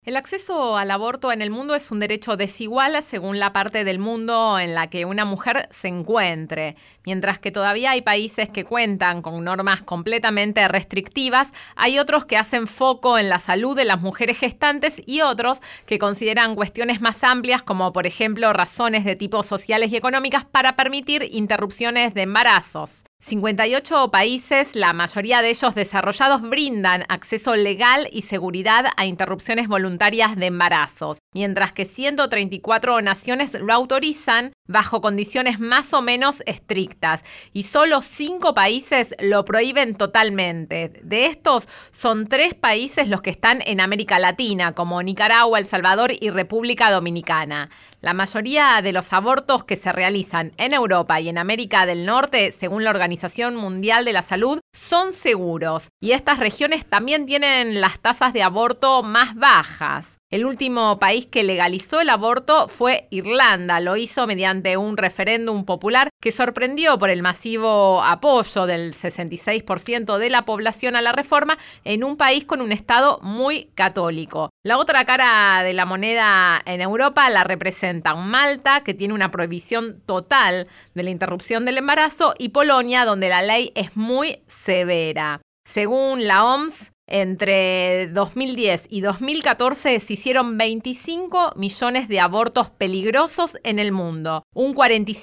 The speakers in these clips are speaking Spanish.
El acceso al aborto en el mundo es un derecho desigual según la parte del mundo en la que una mujer se encuentre. Mientras que todavía hay países que cuentan con normas completamente restrictivas, hay otros que hacen foco en la salud de las mujeres gestantes y otros que consideran cuestiones más amplias, como por ejemplo razones de tipo sociales y económicas para permitir interrupciones de embarazos. 58 países, la mayoría de ellos desarrollados, brindan acceso legal y seguridad a interrupciones voluntarias de embarazos, mientras que 134 naciones lo autorizan bajo condiciones más o menos estrictas, y solo 5 países lo prohíben totalmente. De estos, son 3 países los que están en América Latina, como Nicaragua, El Salvador y República Dominicana. La mayoría de los abortos que se realizan en Europa y en América del Norte, según la Organización Mundial de la Salud, son seguros. Y estas regiones también tienen las tasas de aborto más bajas. El último país que legalizó el aborto fue Irlanda. Lo hizo mediante un referéndum popular que sorprendió por el masivo apoyo del 66% de la población a la reforma en un país con un estado muy católico. La otra cara de la moneda en Europa la representan Malta, que tiene una prohibición total de la interrupción del embarazo, y Polonia, donde la ley es muy severa. Según la OMS, entre 2010 y 2014 se hicieron 25 millones de abortos peligrosos en el mundo, un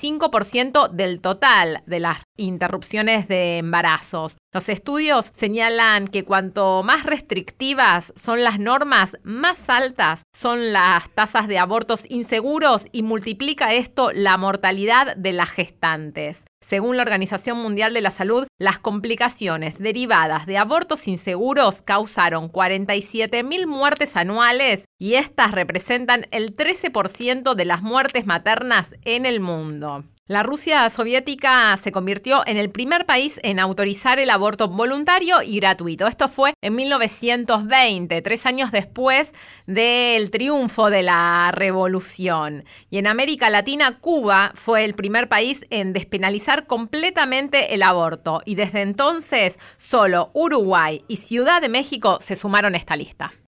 45% del total de las interrupciones de embarazos. Los estudios señalan que cuanto más restrictivas son las normas, más altas son las tasas de abortos inseguros y multiplica esto la mortalidad de las gestantes. Según la Organización Mundial de la Salud, las complicaciones derivadas de abortos inseguros causaron 47.000 muertes anuales y estas representan el 13% de las muertes maternas en el mundo. La Rusia soviética se convirtió en el primer país en autorizar el aborto voluntario y gratuito. Esto fue en 1920, 3 años después del triunfo de la revolución. Y en América Latina, Cuba fue el primer país en despenalizar completamente el aborto. Y desde entonces, solo Uruguay y Ciudad de México se sumaron a esta lista.